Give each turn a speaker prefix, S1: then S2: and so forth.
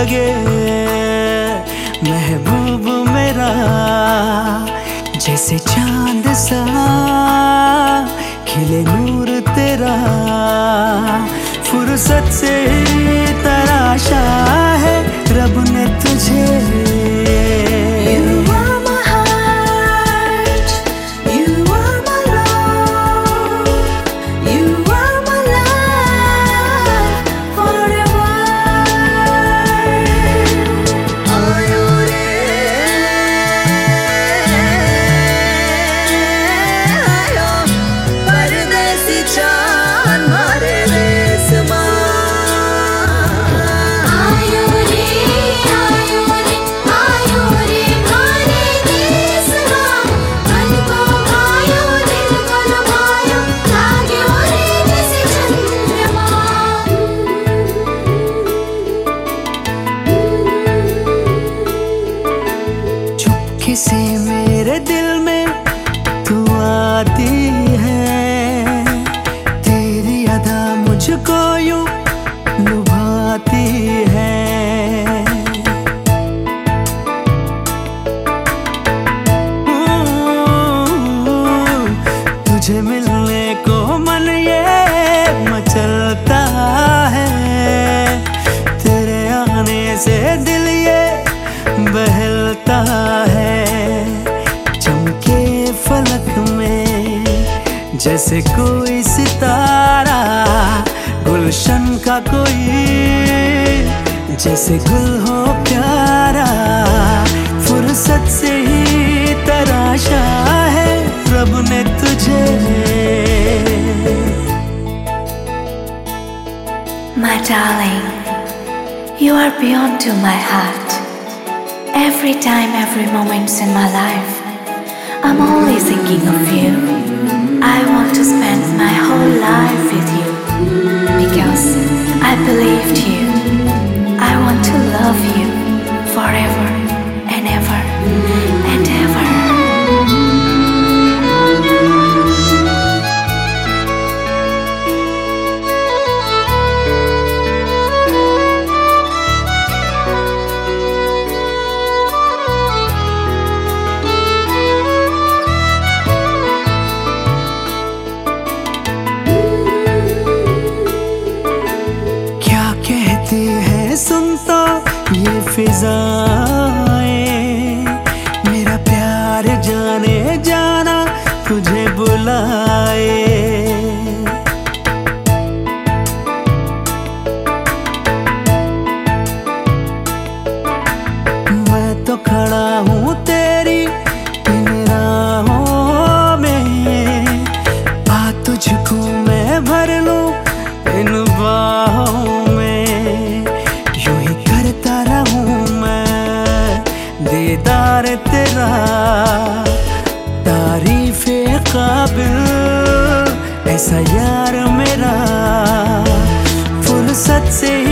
S1: लगे महबूब मेरा, जैसे चांद सा खिले नूर तेरा। फुर्सत से ही तराशा है रब ने तुझे।
S2: किसी मेरे दिल में तू आती है, तेरी अदा मुझको यूं लुभाती है। तुझे मिलने को मन ये मचलता है, तेरे आने से दिल ये बहलता है। चमके फलक में जैसे कोई सितारा, गुलशन का कोई जैसे गुल हो प्यारा। फुर्सत से ही तराशा है रब ने तुझे।
S3: My darling, you are beyond to my heart. Every time, every moment in my life, I'm always thinking of you. I want to spend my whole life with you, because I believed you. I want to love you forever and ever and ever.
S2: सुन तो ये फिजाएं, मेरा प्यार जाने जाना तुझे बुलाए। मैं तो खड़ा हूँ तेरी इन राहों में, आ तुझको मैं भर लूं इन बाहों में। दीदार तेरा तारीफ़े काबिल ऐसा यार मेरा। फुर्सत से